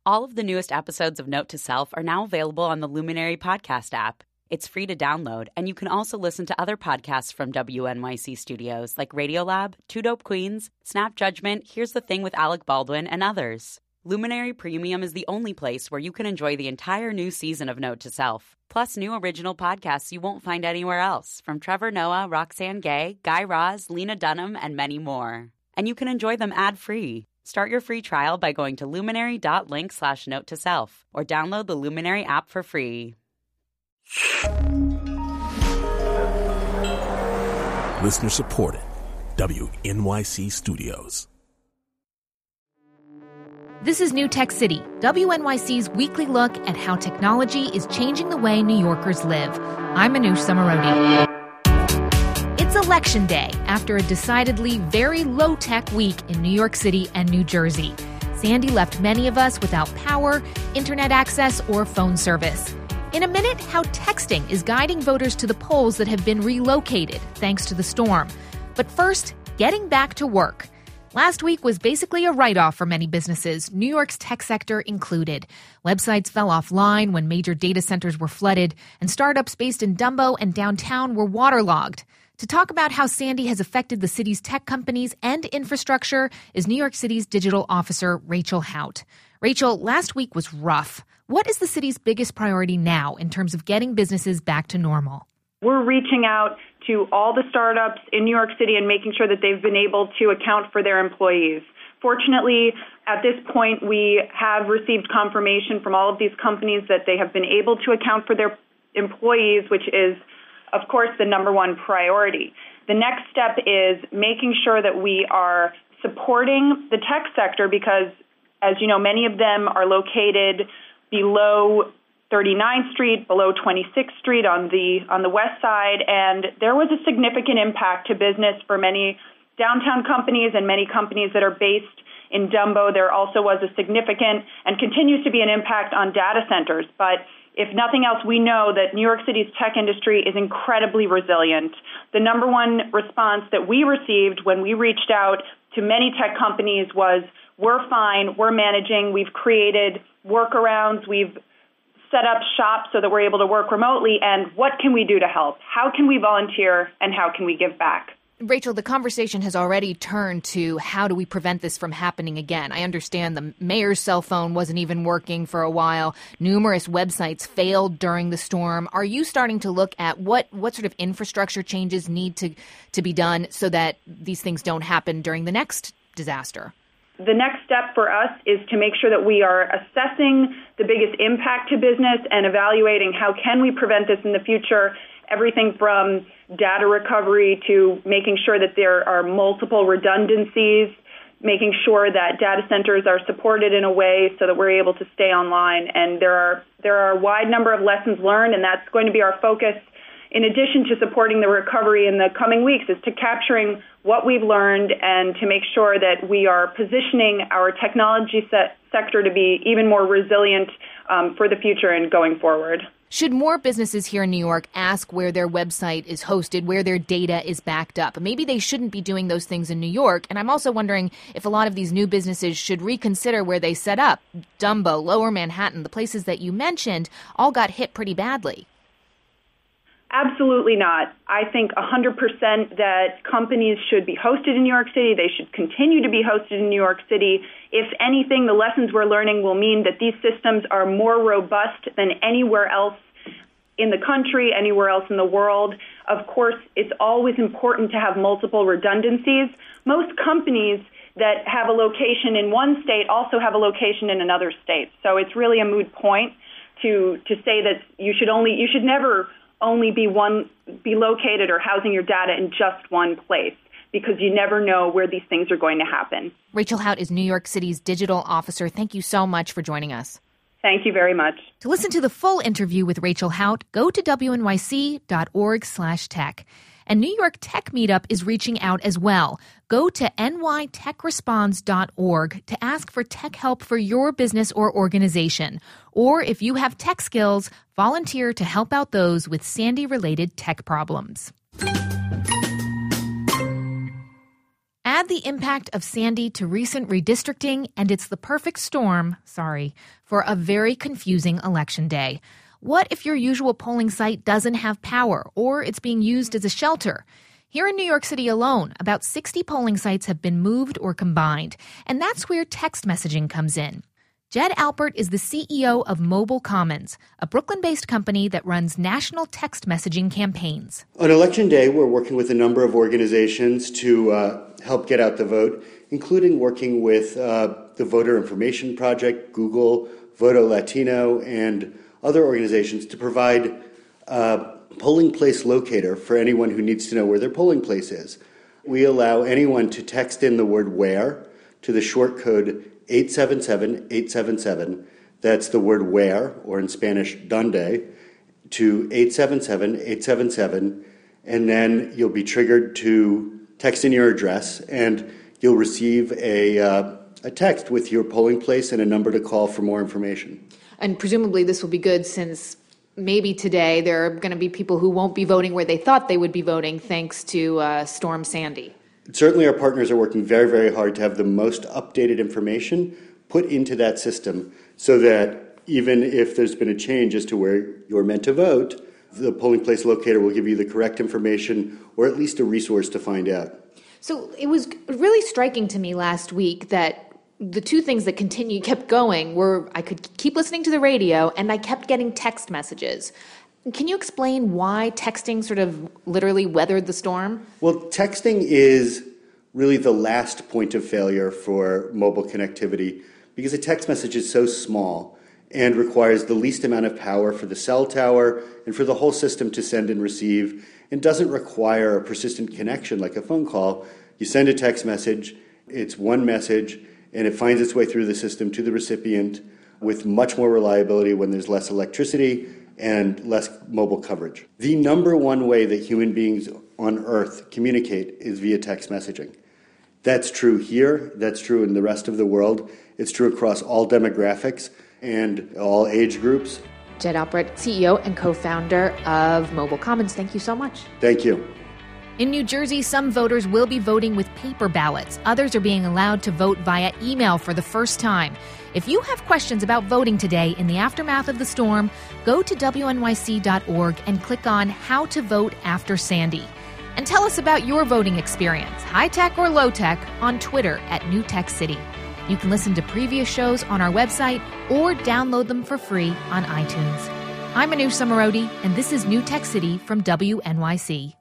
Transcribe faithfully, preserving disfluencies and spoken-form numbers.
All of the newest episodes of Note to Self are now available on the Luminary podcast app. It's free to download, and you can also listen to other podcasts from W N Y C Studios like Radiolab, Two Dope Queens, Snap Judgment, Here's the Thing with Alec Baldwin, and others. Luminary Premium is the only place where you can enjoy the entire new season of Note to Self, plus new original podcasts you won't find anywhere else, from Trevor Noah, Roxanne Gay, Guy Raz, Lena Dunham, and many more. And you can enjoy them ad-free. Start your free trial by going to luminary.link slash note to self or download the Luminary app for free. Listener supported. W N Y C Studios. This is New Tech City, W N Y C's weekly look at how technology is changing the way New Yorkers live. I'm Manoush Samarodi. It's Election Day after a decidedly very low-tech week in New York City and New Jersey. Sandy left many of us without power, internet access, or phone service. In a minute, how texting is guiding voters to the polls that have been relocated thanks to the storm. But first, getting back to work. Last week was basically a write-off for many businesses, New York's tech sector included. Websites fell offline when major data centers were flooded, and startups based in Dumbo and downtown were waterlogged. To talk about how Sandy has affected the city's tech companies and infrastructure is New York City's digital officer, Rachel Haut. Rachel, last week was rough. What is the city's biggest priority now in terms of getting businesses back to normal? We're reaching out to all the startups in New York City and making sure that they've been able to account for their employees. Fortunately, at this point, we have received confirmation from all of these companies that they have been able to account for their employees, which is, of course, the number one priority. The next step is making sure that we are supporting the tech sector because, as you know, many of them are located below thirty-ninth Street, below twenty-sixth Street on the on the west side, and there was a significant impact to business for many downtown companies and many companies that are based in Dumbo. There also was a significant and continues to be an impact on data centers, but if nothing else, we know that New York City's tech industry is incredibly resilient. The number one response that we received when we reached out to many tech companies was, we're fine, we're managing, we've created workarounds, we've set up shop so that we're able to work remotely, and what can we do to help? How can we volunteer, and how can we give back? Rachel, the conversation has already turned to how do we prevent this from happening again? I understand the mayor's cell phone wasn't even working for a while. Numerous websites failed during the storm. Are you starting to look at what, what sort of infrastructure changes need to, to be done so that these things don't happen during the next disaster? The next step for us is to make sure that we are assessing the biggest impact to business and evaluating how can we prevent this in the future, everything from data recovery to making sure that there are multiple redundancies, making sure that data centers are supported in a way so that we're able to stay online. And there are there are a wide number of lessons learned, and that's going to be our focus in addition to supporting the recovery in the coming weeks, is to capturing what we've learned and to make sure that we are positioning our technology set sector to be even more resilient um, for the future and going forward. Should more businesses here in New York ask where their website is hosted, where their data is backed up? Maybe they shouldn't be doing those things in New York. And I'm also wondering if a lot of these new businesses should reconsider where they set up. Dumbo, Lower Manhattan, the places that you mentioned, all got hit pretty badly. Absolutely not. I think one hundred percent that companies should be hosted in New York City. They should continue to be hosted in New York City. If anything, the lessons we're learning will mean that these systems are more robust than anywhere else in the country, anywhere else in the world. Of course, it's always important to have multiple redundancies. Most companies that have a location in one state also have a location in another state. So it's really a moot point to to say that you should only you should never only be one be located or housing your data in just one place, because you never know where these things are going to happen. Rachel Haut is New York City's digital officer. Thank you so much for joining us. Thank you very much. To listen to the full interview with Rachel Haut, go to W N Y C dot org slash tech. And New York Tech Meetup is reaching out as well. Go to N Y tech responds dot org to ask for tech help for your business or organization. Or if you have tech skills, volunteer to help out those with Sandy-related tech problems. Add the impact of Sandy to recent redistricting, and it's the perfect storm, sorry, for a very confusing election day. What if your usual polling site doesn't have power or it's being used as a shelter? Here in New York City alone, about sixty polling sites have been moved or combined, and that's where text messaging comes in. Jed Alpert is the C E O of Mobile Commons, a Brooklyn-based company that runs national text messaging campaigns. On Election Day, we're working with a number of organizations to uh, help get out the vote, including working with uh, the Voter Information Project, Google, Voto Latino, and other organizations to provide a polling place locator for anyone who needs to know where their polling place is. We allow anyone to text in the word where to the short code eight seven seven eight seven seven, that's the word where, or in Spanish, donde, to eight seven seven eight seven seven, and then you'll be triggered to text in your address, and you'll receive a, uh, a text with your polling place and a number to call for more information. And presumably this will be good since maybe today there are going to be people who won't be voting where they thought they would be voting thanks to uh, Storm Sandy. Certainly our partners are working very, very hard to have the most updated information put into that system so that even if there's been a change as to where you're meant to vote, the polling place locator will give you the correct information or at least a resource to find out. So it was really striking to me last week that the two things that continued, kept going were I could keep listening to the radio and I kept getting text messages. Can you explain why texting sort of literally weathered the storm? Well, texting is really the last point of failure for mobile connectivity because a text message is so small and requires the least amount of power for the cell tower and for the whole system to send and receive, and doesn't require a persistent connection like a phone call. You send a text message, it's one message, and it finds its way through the system to the recipient with much more reliability when there's less electricity and less mobile coverage. The number one way that human beings on Earth communicate is via text messaging. That's true here, that's true in the rest of the world, it's true across all demographics and all age groups. Jed Alpert, C E O and co-founder of Mobile Commons, thank you so much. Thank you. In New Jersey, some voters will be voting with paper ballots. Others are being allowed to vote via email for the first time. If you have questions about voting today in the aftermath of the storm, go to W N Y C dot org and click on How to Vote After Sandy. And tell us about your voting experience, high-tech or low-tech, on Twitter at New Tech City. You can listen to previous shows on our website or download them for free on iTunes. I'm Manoush Zomorodi, and this is New Tech City from W N Y C.